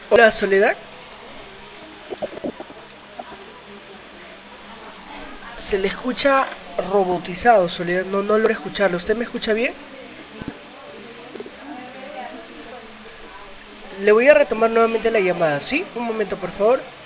Hola, Soledad. Se le escucha robotizado, Soledad. No logro escucharlo. ¿Usted me escucha bien? Le voy a retomar nuevamente la llamada, ¿sí? Un momento, por favor.